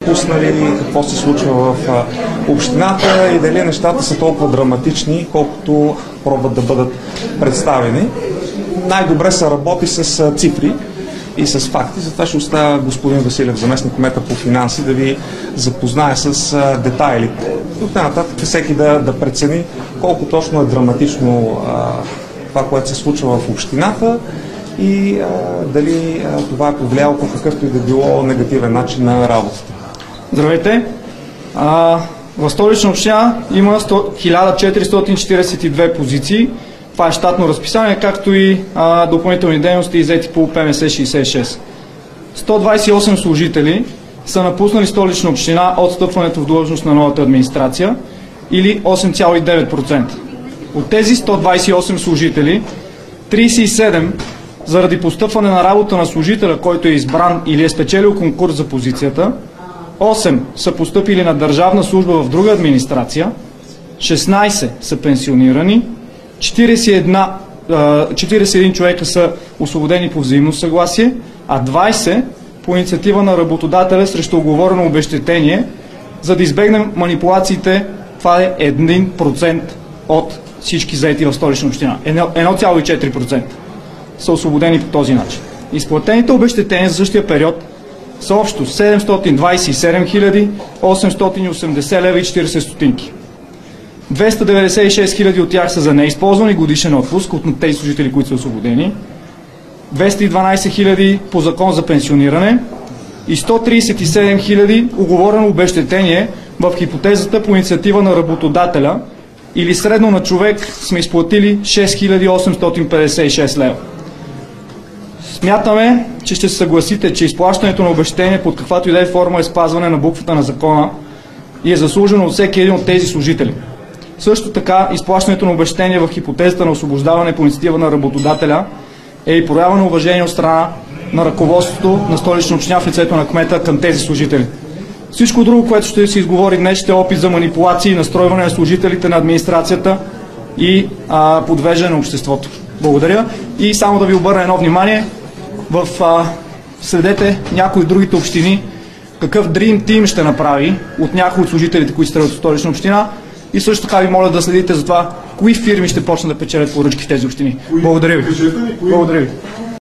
допуснали, какво се случва в общината и дали нещата са толкова драматични, колкото пробват да бъдат представени. Най-добре се работи с цифри и с факти, затова ще оставя господин Василев, заместник кмета по финанси, да ви запознае с детайлите. От нататък всеки да прецени колко точно е драматично това, което се случва в общината и дали това е повлияло по какъвто и да било негативен начин на работата. Здравейте! В Столична община има 1442 позиции. Това е щатно разписание, както и допълнителни дейности, иззети по ПМС 66. 128 служители са напуснали Столична община от встъпването в длъжност на новата администрация, или 8,9%. От тези 128 служители, 37 заради постъпване на работа на служителя, който е избран или е спечелил конкурс за позицията, 8 са постъпили на държавна служба в друга администрация, 16 са пенсионирани, 41 човека са освободени по взаимно съгласие, а 20 по инициатива на работодателя срещу уговорено обезщетение, за да избегнем манипулациите. Това е 1% от всички заети в Столична община. 1,4% са освободени по този начин. Изплатените обезщетения за същия период са общо 727 880 лева и 40 стотинки. 296 хиляди от тях са за неизползвани годишен отпуск от тези служители, които са освободени, 212 хиляди по закон за пенсиониране и 137 хиляди уговорено обезщетение в хипотезата по инициатива на работодателя, или средно на човек сме изплатили 6856 лева. Смятаме, че ще се съгласите, че изплащането на обезщетение под каквато и да е форма е спазване на буквата на закона и е заслужено от всеки един от тези служители. Също така, изплащането на обезщетение в хипотезата на освобождаване по инициатива на работодателя е и проява на уважение от страна на ръководството на Столична община в лицето на кмета към тези служители. Всичко друго, което ще се изговори днес, ще е опит за манипулации и настройване на служителите на администрацията и подвеждане на обществото. Благодаря. И само да ви обърна едно внимание, следете някои от другите общини какъв Dream Team ще направи от някои от служителите, които сте от Столична община, и също така ви моля да следите за това, кои фирми ще почнат да печелят поръчки в тези общини. Благодаря ви. Благодаря ви.